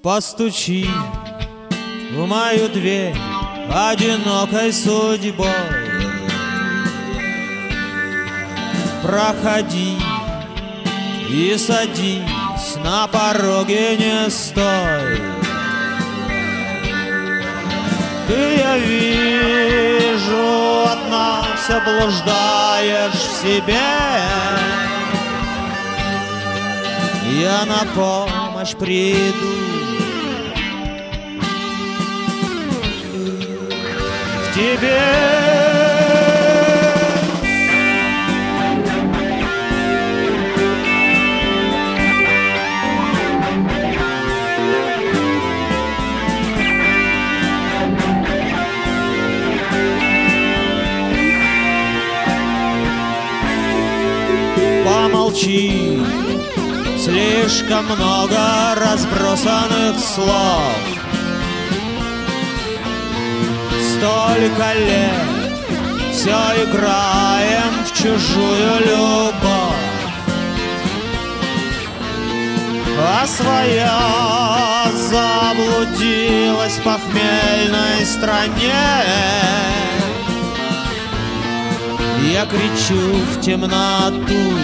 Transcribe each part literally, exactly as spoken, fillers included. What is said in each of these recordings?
Постучи в мою дверь одинокой судьбой. Проходи и садись, на пороге не стой. Ты, я вижу, одна все блуждаешь в себе. Я на помощь приду к тебе. Помолчи, слишком много разбросанных слов. Столько лет все играем в чужую любовь, а своя заблудилась в похмельной стране. Я кричу в темноту: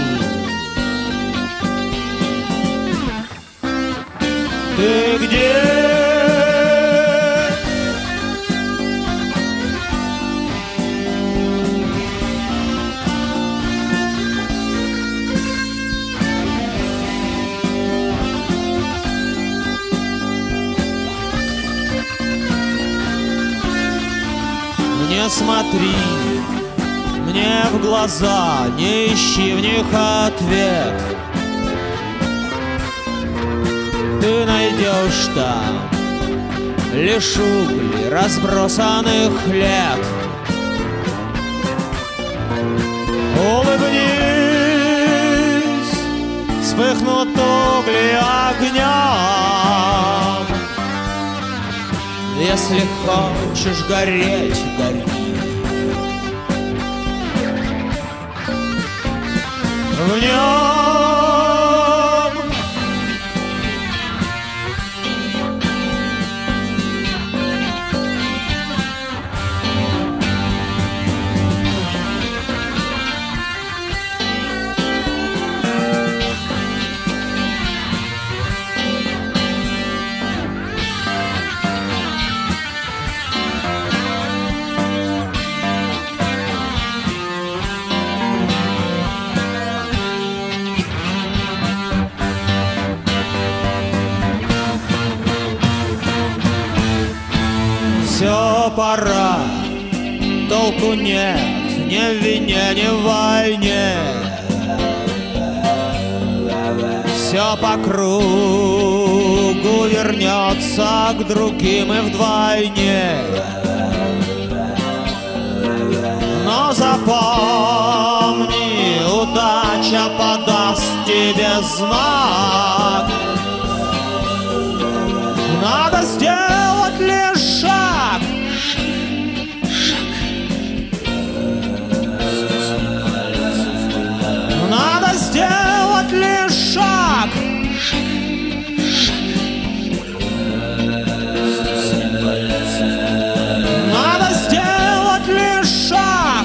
ты где? Не смотри мне в глаза, не ищи в них ответ. Ты найдешь там лишь угли разбросанных лет. Улыбнись, вспыхнут угли огнем. Если хочешь гореть, гори. В нем все пора, толку нет ни в вине, ни в войне. Все по кругу вернется к другим и вдвойне. Но запомни, удача подаст тебе знак. Надо сделать лишь шаг. Надо сделать лишь шаг. Надо сделать лишь шаг.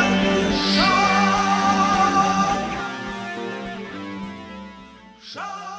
Show!